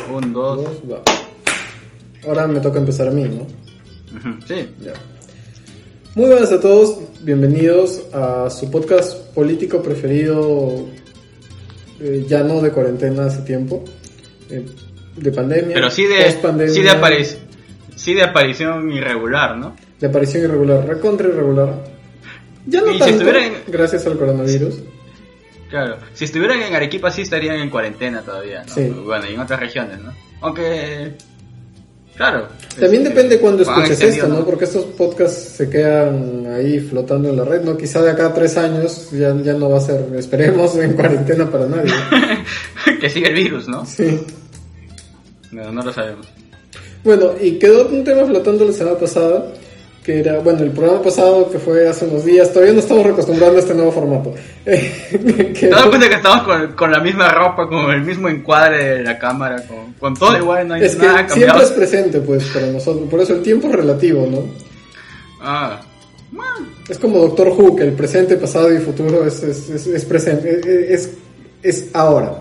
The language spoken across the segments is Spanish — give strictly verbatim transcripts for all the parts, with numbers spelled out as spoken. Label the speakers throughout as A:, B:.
A: Un, dos.
B: Dos, va. Ahora me toca empezar a mí, ¿no?
A: Uh-huh. Sí.
B: Ya. Muy buenas a todos, bienvenidos a su podcast político preferido, eh, ya no de cuarentena hace tiempo, eh, de pandemia,
A: pero sí de, sí de, aparic- sí de aparición irregular, ¿no?
B: De aparición irregular, recontra irregular. Ya no
A: y
B: tanto,
A: si en...
B: gracias al coronavirus.
A: Claro, si estuvieran en Arequipa sí estarían en cuarentena todavía, ¿no?
B: Sí.
A: Bueno, y en otras regiones, ¿no? Aunque, claro.
B: También
A: es,
B: depende cuando escuches esto, ¿no?
A: ¿no?
B: Porque estos podcasts se quedan ahí flotando en la red, ¿no? Quizá de acá a tres años ya, ya no va a ser, esperemos, en cuarentena para nadie.
A: Que sigue el virus, ¿no?
B: Sí.
A: No, no lo sabemos.
B: Bueno, y quedó un tema flotando la semana pasada, que era, bueno, el programa pasado que fue hace unos días, todavía no estamos acostumbrando a este nuevo formato.
A: ¿Te das cuenta que estamos con, con la misma ropa, con el mismo encuadre de la cámara, con, con todo igual, no hay
B: es
A: nada
B: que
A: cambiado?
B: Siempre es presente, pues, para nosotros, por eso el tiempo es relativo, ¿no?
A: Ah, bueno.
B: Es como Doctor Who, que el presente, pasado y futuro es, es, es, es presente, es, es, es ahora.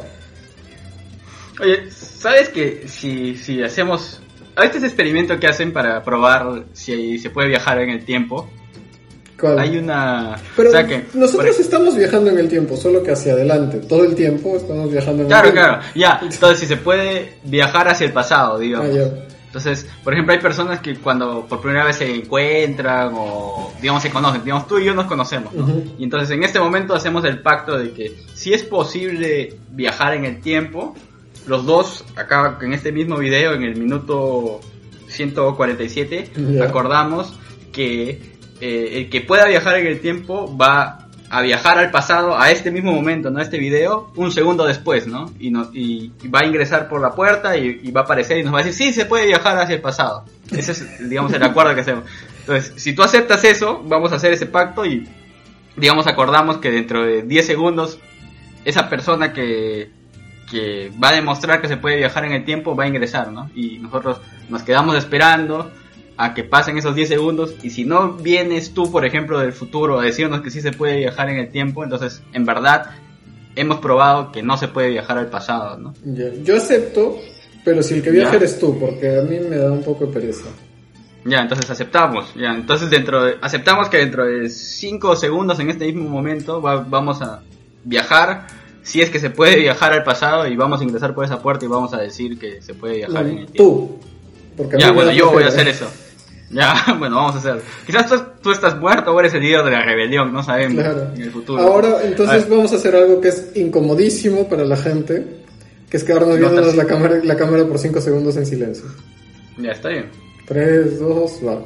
A: Oye, ¿sabes que si, si hacemos... Este es el experimento que hacen para probar si se puede viajar en el tiempo.
B: ¿Cuál?
A: Hay una...
B: Pero
A: o sea que,
B: nosotros
A: por...
B: estamos viajando en el tiempo, solo que hacia adelante. Todo el tiempo estamos viajando en
A: claro,
B: el tiempo.
A: Claro, claro. Ya, entonces si se puede viajar hacia el pasado, digamos.
B: Ah, ya.
A: Entonces, por ejemplo, hay personas que cuando por primera vez se encuentran o, digamos, se conocen. Digamos, tú y yo nos conocemos, ¿no? Uh-huh. Y entonces en este momento hacemos el pacto de que si es posible viajar en el tiempo... Los dos, acá en este mismo video, en el minuto ciento cuarenta y siete, yeah. acordamos que eh, el que pueda viajar en el tiempo va a viajar al pasado, a este mismo momento, ¿no? Este video, un segundo después, ¿no? Y, no, y, y va a ingresar por la puerta y, y va a aparecer y nos va a decir, sí, se puede viajar hacia el pasado. Ese es, digamos, el acuerdo que hacemos. Entonces, si tú aceptas eso, vamos a hacer ese pacto y, digamos, acordamos que dentro de diez segundos, esa persona que... que va a demostrar que se puede viajar en el tiempo, va a ingresar, ¿no? Y nosotros nos quedamos esperando a que pasen esos diez segundos, y si no vienes tú, por ejemplo, del futuro a decirnos que sí se puede viajar en el tiempo, entonces, en verdad, hemos probado que no se puede viajar al pasado, ¿no?
B: Ya. Yo acepto, pero si el que viaja eres tú, porque a mí me da un poco de pereza.
A: Ya, entonces aceptamos, ya, entonces dentro de, aceptamos que dentro de cinco segundos en este mismo momento va, vamos a viajar. Si es que se puede viajar al pasado y vamos a ingresar por esa puerta y vamos a decir que se puede viajar
B: no,
A: en el tiempo.
B: Tú. Porque
A: ya, bueno, yo voy a hacer eso. Ya, bueno, vamos a hacerlo. Quizás tú, tú estás muerto o eres el líder de la rebelión, no sabemos.
B: Claro.
A: En el futuro.
B: Ahora, entonces vamos a hacer algo que es incomodísimo para la gente, que es quedarnos
A: no
B: viendo la cámara, la cámara por cinco segundos en silencio.
A: Ya, está bien.
B: tres, dos, va.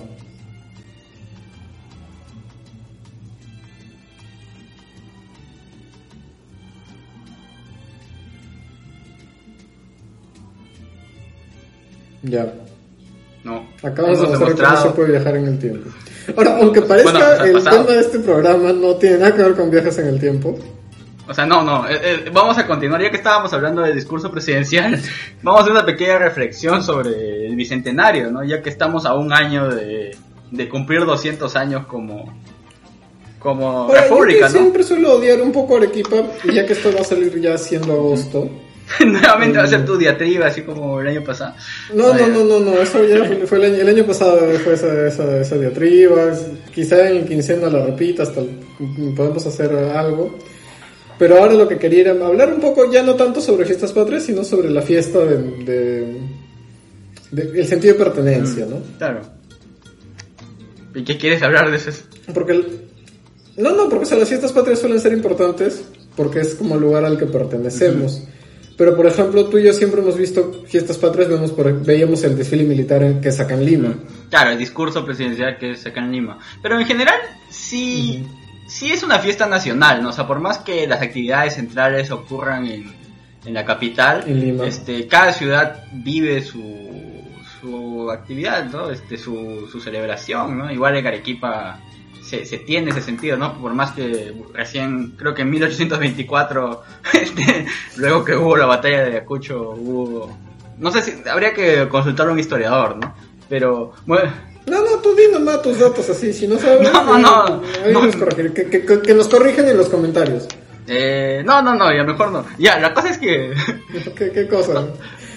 B: Ya.
A: No.
B: Acabamos de demostrar que no se puede viajar en el tiempo. Ahora, aunque parezca
A: bueno, o sea,
B: el
A: pasado.
B: tema de este programa no tiene nada que ver con viajes en el tiempo.
A: O sea, no, no. Eh, eh, vamos a continuar, ya que estábamos hablando del discurso presidencial. Vamos a hacer una pequeña reflexión sobre el bicentenario, ¿no? Ya que estamos a un año de, de cumplir doscientos años como, como
B: Ahora,
A: república,
B: yo
A: ¿no?
B: Siempre suelo odiar un poco a Arequipa, y ya que esto va a salir ya siendo agosto.
A: Nuevamente va a ser tu diatriba, así como el año pasado.
B: No, no, no, no, no, eso ya fue, fue el, año, el año pasado, fue esa, esa, esa diatriba. Quizá en quincena la repita, hasta podemos hacer algo. Pero ahora lo que quería era hablar un poco, ya no tanto sobre fiestas patrias, sino sobre la fiesta de, de, de el sentido de pertenencia, ¿no?
A: Claro. ¿Y qué quieres hablar de eso?
B: Porque el, no, no, porque o sea, las fiestas patrias suelen ser importantes porque es como el lugar al que pertenecemos. Uh-huh. Pero, por ejemplo, tú y yo siempre hemos visto fiestas patrias, vemos por, veíamos el desfile militar en, que es acá en Lima.
A: Claro, el discurso presidencial que es acá en Lima. Pero en general, sí, uh-huh. sí es una fiesta nacional, ¿no? O sea, por más que las actividades centrales ocurran en, en la capital,
B: en Lima.
A: Este, cada ciudad vive su, su actividad, ¿no? Este, su, su celebración, ¿no? Igual en Arequipa se, se tiene ese sentido, ¿no? Por más que recién, creo que en mil ochocientos veinticuatro, este, luego que hubo la batalla de Ayacucho, hubo... No sé si, habría que consultar a un historiador, ¿no? Pero, bueno...
B: No, no, tú di nomás tus datos así, si no sabes...
A: No, no, no.
B: Ahí
A: no.
B: Nos corregir, que, que, que nos corrigen en los comentarios.
A: Eh, no, no, no, ya mejor no. Ya, la cosa es que...
B: ¿Qué, qué cosa?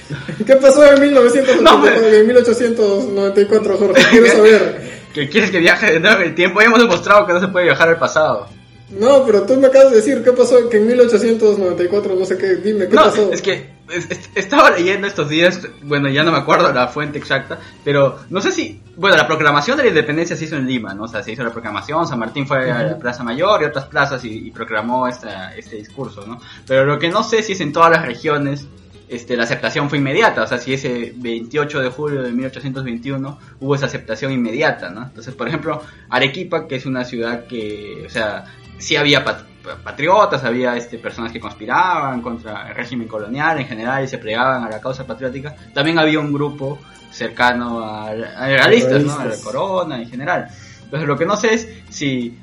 B: ¿Qué pasó en mil novecientos noventa y cuatro, no, en mil ochocientos noventa y cuatro, Jorge? Quiero saber.
A: ¿Que quieres que viaje de nuevo en el tiempo? Ya hemos demostrado que no se puede viajar al pasado.
B: No, pero tú me acabas de decir, ¿qué pasó? Que en mil ochocientos noventa y cuatro, no sé qué, dime, ¿qué
A: no,
B: pasó?
A: Es que es, es, estaba leyendo estos días, bueno, ya no me acuerdo la fuente exacta, pero no sé si, bueno, la proclamación de la independencia se hizo en Lima, ¿no? O sea, se hizo la proclamación, San Martín fue uh-huh. a la Plaza Mayor y otras plazas y, y proclamó esta, este discurso, ¿no? Pero lo que no sé si es en todas las regiones, este, la aceptación fue inmediata, o sea, si ese veintiocho de julio de mil ochocientos veintiuno hubo esa aceptación inmediata, ¿no? Entonces, por ejemplo, Arequipa, que es una ciudad que, o sea, sí había pat- patriotas, había este, personas que conspiraban contra el régimen colonial en general y se plegaban a la causa patriótica. También había un grupo cercano a, a realistas, ¿no? A la corona en general. Entonces lo que no sé es si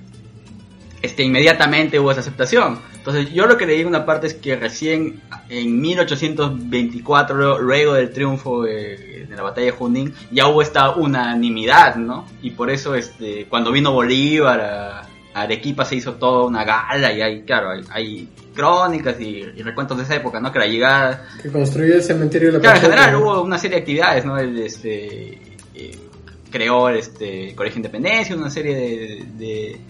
A: este, inmediatamente hubo esa aceptación. Entonces yo lo que leí en una parte es que recién en mil ochocientos veinticuatro, luego del triunfo de, de la batalla de Junín, ya hubo esta unanimidad, ¿no? Y por eso este, cuando vino Bolívar a Arequipa se hizo toda una gala y hay, claro, hay, hay crónicas y, y recuentos de esa época, ¿no? Que la llegada...
B: Que construyó el cementerio de la
A: Claro, en general hubo una serie de actividades, ¿no? El, este, eh, creó el este, Colegio Independencia, una serie de, de,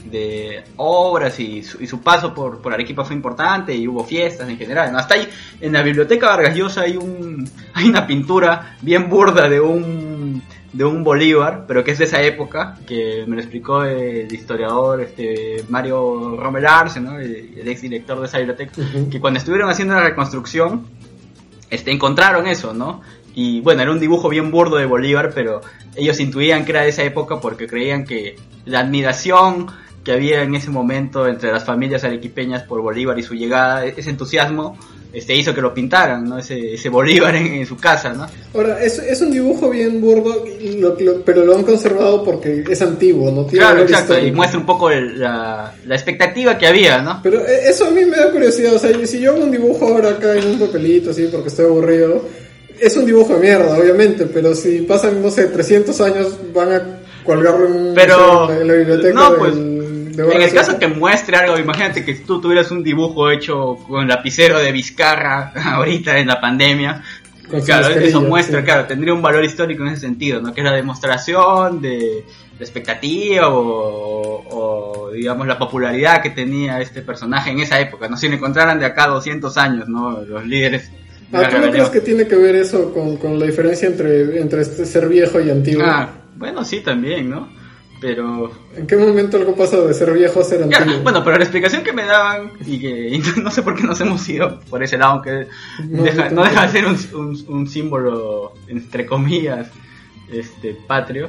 A: de obras y su, y su paso por, por Arequipa fue importante y hubo fiestas en general, ¿no? Hasta ahí, en la biblioteca Vargas Llosa hay, un, hay una pintura bien burda de un... de un Bolívar, pero que es de esa época, que me lo explicó el historiador este Mario Rommel Arce, ¿no? el, el ex director de esa biblioteca, uh-huh. que cuando estuvieron haciendo la reconstrucción, este, encontraron eso, ¿no? Y bueno, era un dibujo bien burdo de Bolívar, pero ellos intuían que era de esa época porque creían que la admiración que había en ese momento entre las familias arequipeñas por Bolívar y su llegada, ese entusiasmo, este hizo que lo pintaran, ¿no? Ese, ese Bolívar en, en su casa, ¿no?
B: Ahora, es, es un dibujo bien burdo, lo, lo, pero lo han conservado porque es antiguo, ¿no? Tiene
A: claro, exacto, histórico. Y muestra un poco el, la, la expectativa que había, ¿no?
B: Pero eso a mí me da curiosidad, o sea, si yo hago un dibujo ahora acá en un papelito, así, porque estoy aburrido, es un dibujo de mierda, obviamente, pero si pasan, no sé, trescientos años, van a colgarlo en,
A: pero,
B: en, la, en la biblioteca
A: no, pues,
B: del...
A: En el caso que muestre algo, imagínate que tú tuvieras un dibujo hecho con lapicero de Vizcarra ahorita en la pandemia, claro, eso muestra, sí. Claro, tendría un valor histórico en ese sentido, ¿no? Que es la demostración de, de expectativa o, o, digamos, la popularidad que tenía este personaje en esa época, ¿no? Si lo encontraran de acá doscientos años, ¿no? Los líderes...
B: Ah, ¿tú no crees que tiene que ver eso con, con la diferencia entre, entre este ser viejo y antiguo?
A: Ah, bueno, sí, también, ¿no? Pero...
B: ¿En qué momento algo pasa de ser viejo a ser antiguo?
A: Ya, bueno, pero la explicación que me daban, y que y no sé por qué nos hemos ido por ese lado, aunque no deja, no deja de ser un, un, un símbolo, entre comillas, este patrio,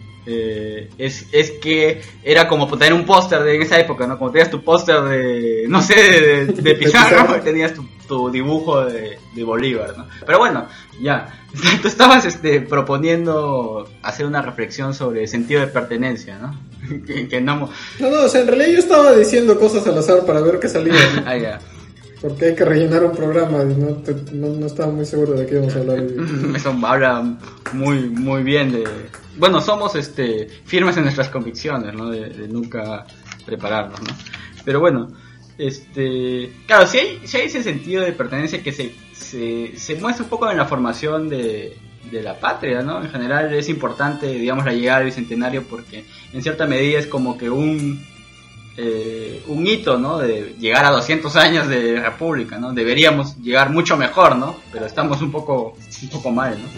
A: eh, es, es que era como tener un póster de en esa época, ¿no? Como tenías tu póster de, no sé, de, de, de Pizarro, tenías tu, tu dibujo de, de Bolívar, ¿no? Pero bueno, ya, tú estabas este, proponiendo hacer una reflexión sobre el sentido de pertenencia, ¿no? que, que no...
B: no, no, o sea, en realidad yo estaba diciendo cosas al azar para ver qué salía, ¿no?
A: Ah, ya.
B: Porque hay que rellenar un programa y no, te, no, no estaba muy seguro de qué íbamos a hablar.
A: Eso habla muy muy bien de... Bueno, somos este firmes en nuestras convicciones, ¿no? De, de nunca prepararnos, ¿no? Pero bueno, este... Claro, si hay, si hay ese sentido de pertenencia que se, se, se muestra un poco en la formación de, de la patria, ¿no? En general es importante, digamos, la llegada del bicentenario porque en cierta medida es como que un... Eh, un hito, ¿no? De llegar a doscientos años de república, ¿no? Deberíamos llegar mucho mejor, ¿no? Pero estamos un poco un poco mal, ¿no?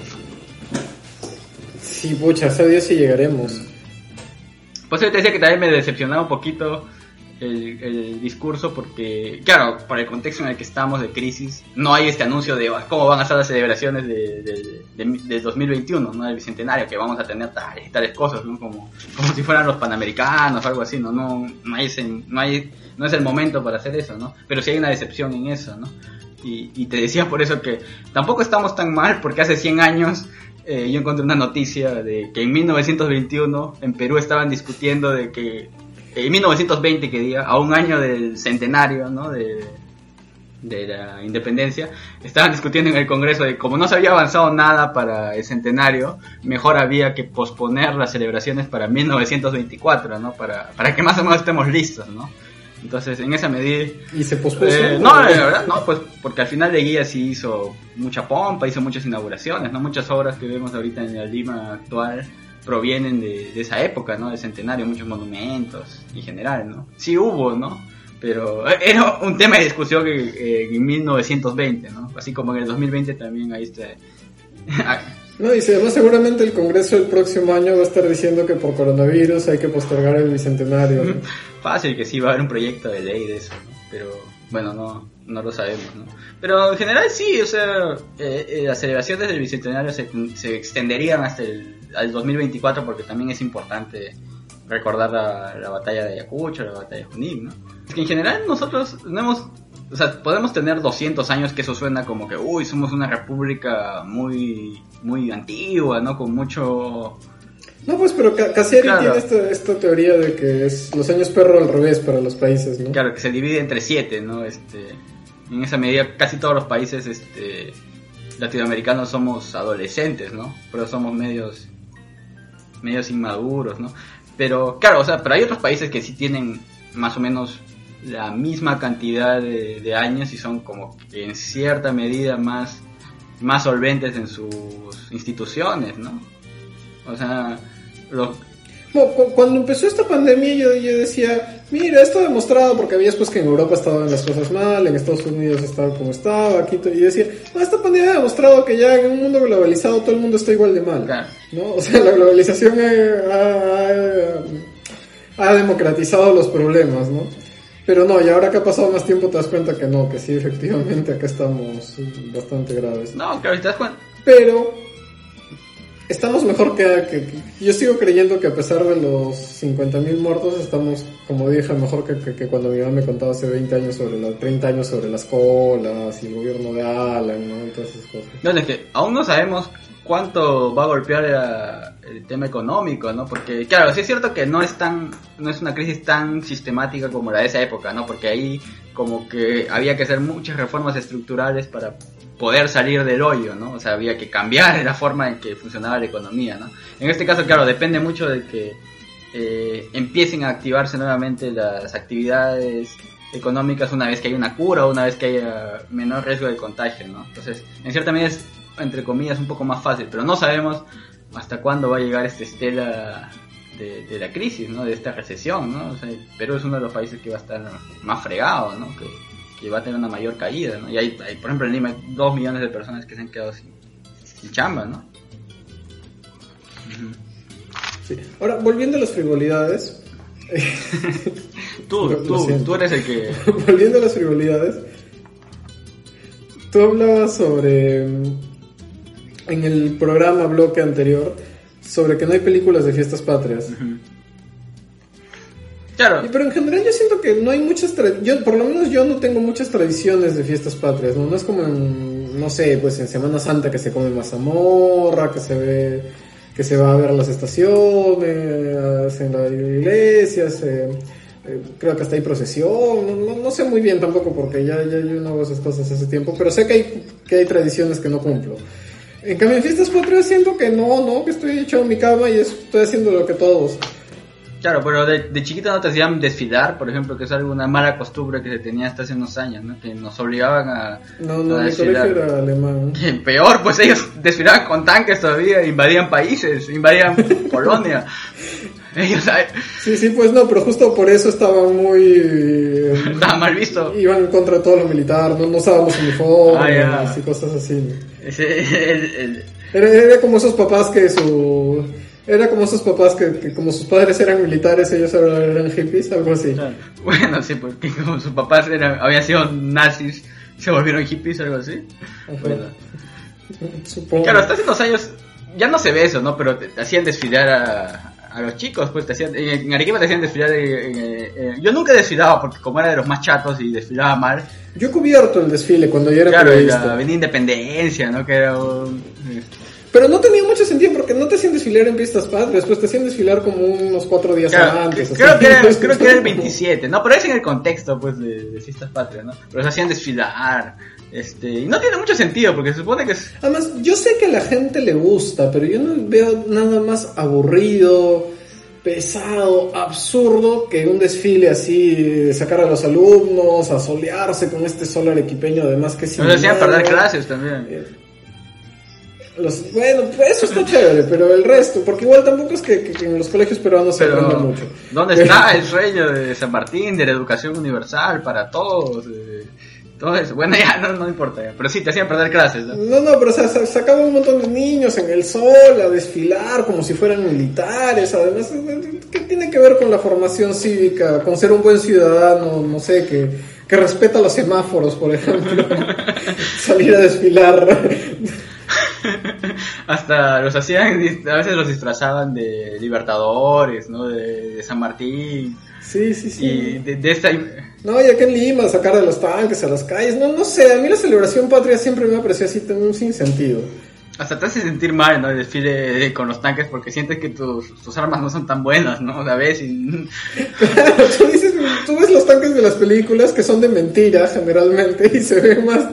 B: Sí, pucha, sabe Dios si llegaremos.
A: Pues yo te decía que también me decepcionaba un poquito el, el discurso porque, claro, por el contexto en el que estamos de crisis, no hay este anuncio de cómo van a ser las celebraciones de, de, de, de dos mil veintiuno, ¿no? Del bicentenario, que vamos a tener tales y tales cosas, ¿no? Como, como si fueran los panamericanos o algo así, ¿no? No, no, hay ese, no, hay, no es el momento para hacer eso, ¿no? Pero sí hay una decepción en eso, ¿no? Y, y te decía por eso que tampoco estamos tan mal porque hace cien años... Eh, yo encontré una noticia de que en mil novecientos veintiuno en Perú estaban discutiendo de que en mil novecientos veinte, que diga, a un año del centenario, ¿no? de, de la independencia, estaban discutiendo en el Congreso de como no se había avanzado nada para el centenario, mejor había que posponer las celebraciones para mil novecientos veinticuatro, ¿no? Para, para que más o menos estemos listos, ¿no? Entonces, en esa medida...
B: ¿Y se pospuso?
A: Eh, no, la verdad, no, pues porque al final de Guía sí hizo mucha pompa, hizo muchas inauguraciones, ¿no? Muchas obras que vemos ahorita en la Lima actual provienen de, de esa época, ¿no? Del centenario, muchos monumentos en general, ¿no? Sí hubo, ¿no? Pero era un tema de discusión que, eh, en mil novecientos veinte, ¿no? Así como en el dos mil veinte también ahí está...
B: No, y además seguramente el Congreso el próximo año va a estar diciendo que por coronavirus hay que postergar el bicentenario, ¿no?
A: Fácil que sí va a haber un proyecto de ley de eso, ¿no? Pero bueno, no no lo sabemos, ¿no? Pero en general sí, o sea, eh, eh, las celebraciones del bicentenario se, se extenderían hasta el al dos mil veinticuatro porque también es importante recordar la, la batalla de Ayacucho, la batalla de Junín, ¿no? Es que en general nosotros no hemos... O sea, podemos tener doscientos años, que eso suena como que, uy, somos una república muy muy antigua, ¿no? Con mucho...
B: No, pues, pero Cassiari
A: claro.
B: tiene esta, esta teoría de que es los años perro al revés para los países, ¿no?
A: Claro, que se divide entre siete, ¿no? Este, en esa medida, casi todos los países este, latinoamericanos somos adolescentes, ¿no? Pero somos medios, medios inmaduros, ¿no? Pero, claro, o sea, pero hay otros países que sí tienen más o menos la misma cantidad de, de años y son como que en cierta medida más, más solventes en sus instituciones, ¿no? O sea, los...
B: Bueno, cuando empezó esta pandemia yo, yo decía, mira, esto demostrado, porque había después que en Europa estaban las cosas mal, en Estados Unidos estaba como estaba, aquí, y yo decía, no, esta pandemia ha demostrado que ya en un mundo globalizado todo el mundo está igual de mal,
A: claro.
B: ¿no? O sea, la globalización ha, ha, ha democratizado los problemas, ¿no? Pero no, y ahora que ha pasado más tiempo te das cuenta que no, que sí, efectivamente acá estamos bastante graves.
A: No, claro, te das cuenta.
B: Pero estamos mejor que, que, que... Yo sigo creyendo que a pesar de los cincuenta mil muertos, estamos, como dije, mejor que, que, que cuando mi mamá me contaba hace veinte años sobre la, treinta años sobre las colas y el gobierno de Alan, ¿no? Y todas esas cosas.
A: No, es que aún no sabemos cuánto va a golpear a, el tema económico, ¿no? Porque, claro, sí es cierto que no es tan, no es una crisis tan sistemática como la de esa época, ¿no? Porque ahí como que había que hacer muchas reformas estructurales para poder salir del hoyo, ¿no? O sea, había que cambiar la forma en que funcionaba la economía, ¿no? En este caso, claro, depende mucho de que eh, empiecen a activarse nuevamente las actividades económicas una vez que haya una cura o una vez que haya menor riesgo de contagio, ¿no? Entonces, en cierta medida es, entre comillas, un poco más fácil, pero no sabemos hasta cuándo va a llegar esta estela de, de la crisis, ¿no? De esta recesión, ¿no? O sea, Perú es uno de los países que va a estar más fregado, ¿no? Que, que va a tener una mayor caída, ¿no? Y hay, hay, por ejemplo, en Lima hay dos millones de personas que se han quedado sin, sin chamba, ¿no? Uh-huh.
B: Sí. Ahora, volviendo a las frivolidades...
A: tú,
B: lo,
A: tú,
B: lo
A: tú eres el que...
B: Volviendo a las frivolidades, tú hablabas sobre... En el programa bloque anterior, sobre que no hay películas de fiestas patrias. Uh-huh.
A: Claro.
B: Pero en general yo siento que no hay muchas tra- yo por lo menos yo no tengo muchas tradiciones de fiestas patrias, ¿no? No es como en, no sé, pues en Semana Santa que se come mazamorra, que se ve, que se va a ver las estaciones, en la iglesia, se, eh, creo que hasta hay procesión, no, no, no sé muy bien tampoco porque ya, ya yo no hago esas cosas hace tiempo, pero sé que hay, que hay tradiciones que no cumplo. En cambio en fiestas patrias siento que no, no, que estoy echado en mi cama y estoy haciendo lo que todos.
A: Claro, pero de, de chiquito no te hacían desfilar, por ejemplo, que es alguna mala costumbre que se tenía hasta hace unos años, ¿no? Que nos obligaban a
B: No, no,
A: a
B: mi colegio era alemán.
A: Y peor, pues ellos desfilaban con tanques todavía, invadían países, invadían Polonia. Ellos, ¿sabes?
B: Sí, sí, pues no, pero justo por eso estaban muy... Eh,
A: Estaba mal visto.
B: Iban en contra de todo lo militar, no, no usábamos uniformes
A: ah,
B: y cosas así.
A: Ese, el, el...
B: Era, era como esos papás que su... Era como esos papás que, que como sus padres eran militares, ellos ahora eran hippies, algo así.
A: Claro. Bueno, sí, porque como sus papás eran, habían sido nazis, se volvieron hippies, algo así. Bueno.
B: Supongo.
A: Claro, hasta hace unos años ya no se ve eso, ¿no? Pero te, te hacían desfilar a, a los chicos, pues te hacían, en, en Arequipa te hacían desfilar. En, en, en, yo nunca desfilaba porque como era de los más chatos y desfilaba mal.
B: Yo he cubierto el desfile cuando yo era
A: claro,
B: periodista.
A: Claro, la Avenida Independencia, ¿no? Que era un...
B: Pero no tenía mucho sentido porque no te hacían desfilar en fiestas patrias, pues te hacían desfilar como unos cuatro días
A: claro,
B: antes.
A: Creo que, era, creo que era el veintisiete, ¿no? Pero es en el contexto, pues, de, de fiestas patrias, ¿no? Pero se hacían desfilar, este... Y no tiene mucho sentido porque se supone que es...
B: Además, yo sé que a la gente le gusta, pero yo no veo nada más aburrido pesado, absurdo, que un desfile así, de sacar a los alumnos, a solearse con este sol arequipeño, además que
A: sí. Nos decían perder clases también.
B: Eh, los, bueno, pues eso está chévere, pero el resto, porque igual tampoco es que, que, que en los colegios peruanos se aprenda mucho.
A: ¿Dónde está el sueño de San Martín, de la educación universal para todos? Eh, todo eso. Bueno, ya no, no importa, ya. Pero sí, te hacían perder clases, ¿no?
B: No, no, pero o sea, sacaban un montón de niños en el sol a desfilar como si fueran militares. Además, ¿qué tiene que ver con la formación cívica? Con ser un buen ciudadano, no sé, que, que respeta los semáforos, por ejemplo. Salir a desfilar.
A: Hasta los hacían, a veces los disfrazaban de libertadores, ¿no? De, de San Martín.
B: Sí, sí, sí.
A: Y de, de esta...
B: No, y acá en Lima, sacar de los tanques a las calles. No, no sé, a mí la celebración patria siempre me pareció así, un sinsentido.
A: Hasta te hace sentir mal, ¿no? El desfile con los tanques porque sientes que tus, tus armas no son tan buenas, ¿no? A veces. Y...
B: Claro, tú dices, tú ves los tanques de las películas que son de mentira generalmente y se ven más...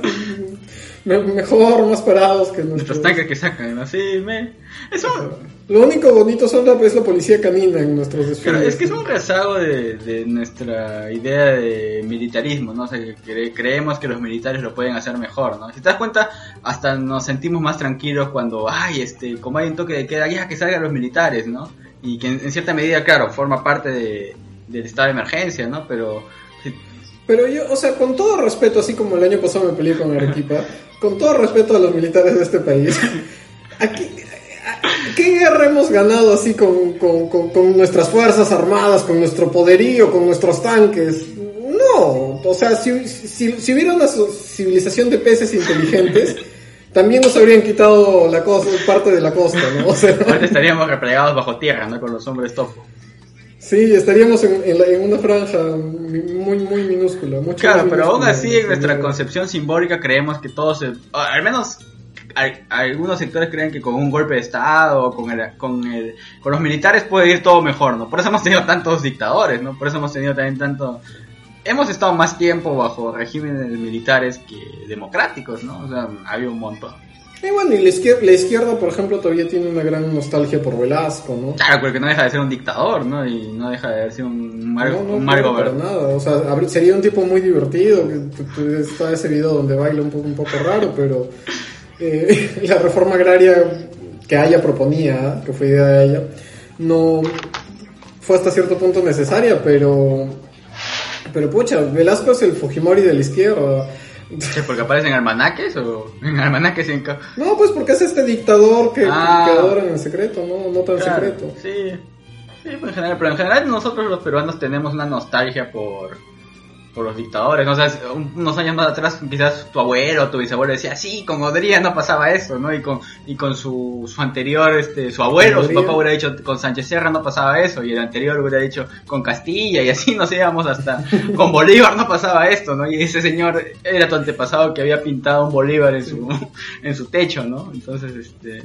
B: mejor, más parados que
A: nuestros tanques que sacan, así, me... Eso...
B: Lo único bonito son la, es la policía canina en nuestros desfiles.
A: Pero es que es un rezago de, de nuestra idea de militarismo, ¿no? O sea, que cre- creemos que los militares lo pueden hacer mejor, ¿no? Si te das cuenta, hasta nos sentimos más tranquilos cuando, ay, este, como hay un toque de queda, ya que salgan los militares, ¿no? Y que en, en cierta medida, claro, forma parte de, del estado de emergencia, ¿no? Pero...
B: Pero yo, o sea, con todo respeto, así como el año pasado me peleé con Arequipa, con todo respeto a los militares de este país, aquí, ¿qué guerra hemos ganado así con, con, con, con nuestras fuerzas armadas, con nuestro poderío, con nuestros tanques? No, o sea, si, si, si hubiera una civilización de peces inteligentes, también nos habrían quitado la costa, parte de la costa, ¿no? O sea,
A: ahora estaríamos replegados bajo tierra, ¿no? Con los hombres topo.
B: Sí, estaríamos en, en, la, en una franja muy muy minúscula. Mucho
A: claro,
B: muy
A: pero
B: minúscula,
A: aún así en nuestra
B: de...
A: concepción simbólica creemos que todos, se, al menos hay, algunos sectores creen que con un golpe de estado, con el, con el, con los militares puede ir todo mejor, ¿no? Por eso hemos tenido tantos dictadores, ¿no? Por eso hemos tenido también tanto, hemos estado más tiempo bajo regímenes militares que democráticos, ¿no? O sea, había un montón.
B: Y bueno, y la izquierda, la izquierda, por ejemplo, todavía tiene una gran nostalgia por Velasco, ¿no?
A: Claro, porque no deja de ser un dictador, ¿no? Y no deja de ser un mal,
B: no, no,
A: un mal
B: no,
A: gobernador.
B: Para nada, o sea, sería un tipo muy divertido, que está ese video donde baila un poco, un poco raro, pero eh, la reforma agraria que ella proponía, que fue idea de ella, no fue hasta cierto punto necesaria, pero, pero pucha, Velasco es el Fujimori de la izquierda.
A: ¿Qué, porque aparecen almanaques o en almanaques en ca...
B: No, pues porque es este dictador que,
A: ah,
B: que adoran en secreto, no, no tan
A: claro,
B: secreto.
A: Sí, sí, pues en general, pero en general nosotros los peruanos tenemos una nostalgia por por los dictadores, ¿no? O sea, unos años más atrás quizás tu abuelo o tu bisabuelo decía, sí, con Odría no pasaba eso, ¿no? Y con y con su, su anterior, este, su abuelo, su papá hubiera dicho, con Sánchez Serra no pasaba eso, y el anterior hubiera dicho, con Castilla, y así nos íbamos hasta, con Bolívar no pasaba esto, ¿no? Y ese señor era tu antepasado que había pintado un Bolívar en su, en su techo, ¿no? Entonces, este...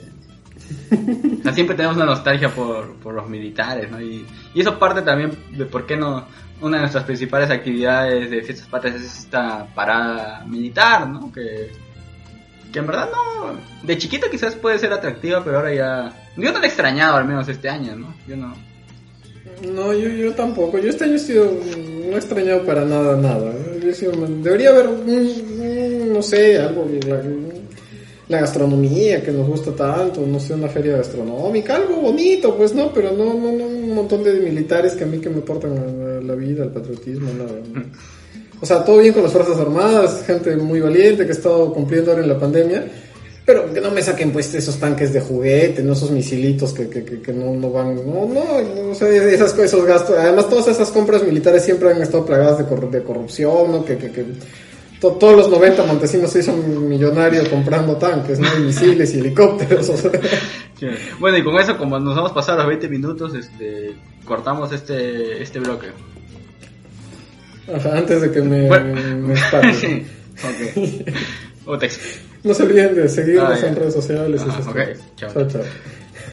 A: O sea, siempre tenemos una nostalgia por, por los militares, ¿no? Y, y eso parte también de por qué no... Una de nuestras principales actividades de Fiestas Patrias es esta parada militar, ¿no? Que, que en verdad no... De chiquito quizás puede ser atractiva, pero ahora ya... Yo no la he extrañado, al menos este año, ¿no? Yo no...
B: No, yo, yo tampoco. Yo este año he sido... No he extrañado para nada, nada. Yo he sido, debería haber, un, no sé, algo... La, la gastronomía que nos gusta tanto, no sé, una feria gastronómica, algo bonito, pues no, pero no, no, no un montón de militares que a mí que me aportan a la vida, al patriotismo, nada. No. O sea, todo bien con las Fuerzas Armadas, gente muy valiente que ha estado cumpliendo ahora en la pandemia, pero que no me saquen pues esos tanques de juguete, no esos misilitos que, que, que, que no, no van, no, no, o sea, esas, esos gastos, además todas esas compras militares siempre han estado plagadas de, cor- de corrupción, ¿no? Que, que, que todos los noventa Montesinos se hizo millonario comprando tanques, ¿no? Y misiles y helicópteros, o sea.
A: Sí. Bueno, y con eso, como nos vamos a pasar los veinte minutos, este, cortamos este, este bloque.
B: Ajá, antes de que me,
A: bueno.
B: me, me espante.
A: Sí, ok. O texto.
B: No se olviden de seguirnos
A: ah,
B: en redes sociales.
A: Ah,
B: y esas
A: okay.
B: cosas.
A: Chao.
B: Chao, chao.